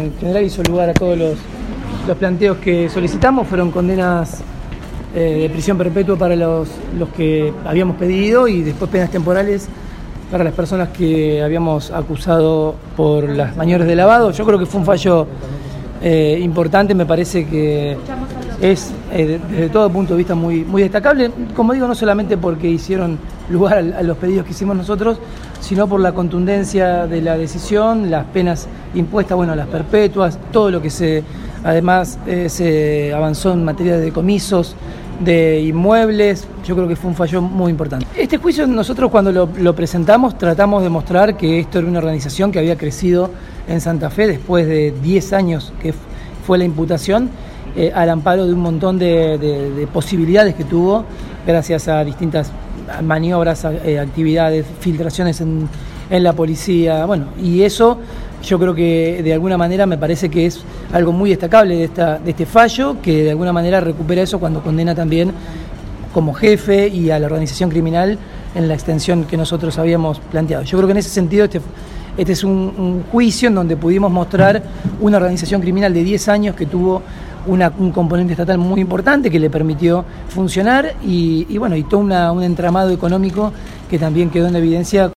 en general hizo lugar a todos los planteos que solicitamos. Fueron condenas de prisión perpetua para los que habíamos pedido y después penas temporales para las personas que habíamos acusado por las maniobras de lavado. Yo creo que fue un fallo importante, me parece que es desde todo punto de vista muy destacable, como digo, no solamente porque hicieron lugar a los pedidos que hicimos nosotros, sino por la contundencia de la decisión, las penas impuestas, bueno, las perpetuas, todo lo que además se avanzó en materia de decomisos, de inmuebles. Yo creo que fue un fallo muy importante. Este juicio nosotros cuando lo presentamos tratamos de mostrar que esto era una organización que había crecido en Santa Fe después de 10 años que fue la imputación, al amparo de un montón de posibilidades que tuvo gracias a distintas maniobras, actividades, filtraciones en la policía, bueno, y eso yo creo que de alguna manera me parece que es algo muy destacable de este fallo, que de alguna manera recupera eso cuando condena también como jefe y a la organización criminal en la extensión que nosotros habíamos planteado. Yo creo que en ese sentido este es un juicio en donde pudimos mostrar una organización criminal de 10 años que tuvo un componente estatal muy importante que le permitió funcionar y bueno, y todo un entramado económico que también quedó en evidencia.